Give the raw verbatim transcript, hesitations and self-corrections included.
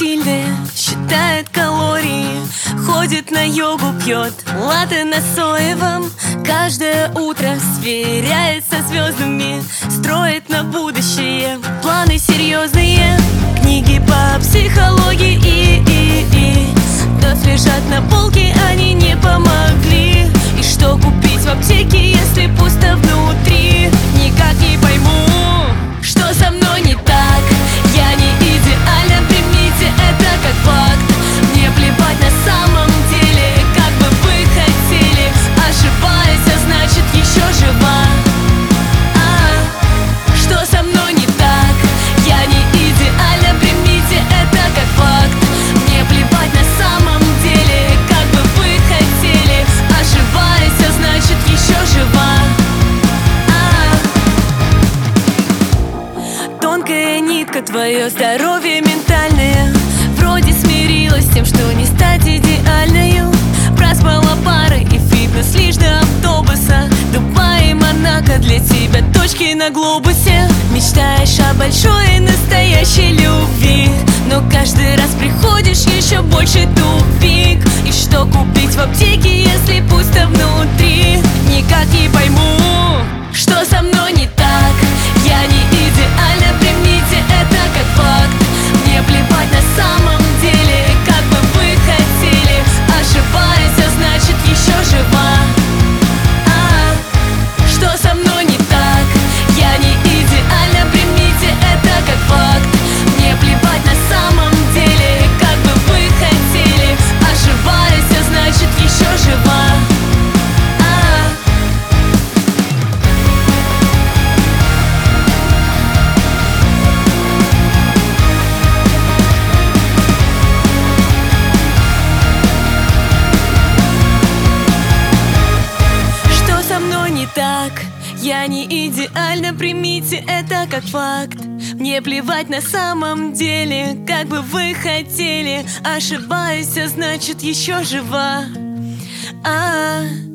стильная, считает калории, ходит на йогу, пьет латте на соевом. Каждое утро сверяется со звездами, строит на будущее планы серьезные. Книги по психологии и, и, и вновь лежат на полке, они не помогли. И что купить в аптеке, если пусто внутри? Никак не пойму, что со мной не так. Я не идеальна, примите это как факт. Мне плевать на самом деле, как бы вы хотели. Ошибаюсь, а значит еще жива. А, что со мной не так? Я не идеальна, примите это как факт. Мне плевать на самом деле, как бы вы хотели. Ошибаюсь, а значит еще жива. А, тонкая нитка, твое здоровье ментальное. Вроде смирилась с тем, что не стать идеальною. Проспала пары и фитнес лишь до автобуса. Дубай и Монако для тебя точки на глобусе. Мечтаешь о большой и настоящей любви, но каждый раз приходишь еще больше тупик. И что купить в аптеке, если пусто внутри? Никак не пойму, что со мной не так. Я не идеальна, примите это как факт. Мне плевать на самом деле, как бы вы хотели. Ошибаюсь, а значит еще жива. А, что со мной не так? Я не идеальна, примите это как факт. Мне плевать на самом деле, как бы вы хотели. Ошибаюсь, а значит еще жива. Так, я не идеальна, примите это как факт. Мне плевать на самом деле, как бы вы хотели. Ошибаюсь, а значит еще жива. А-а-а.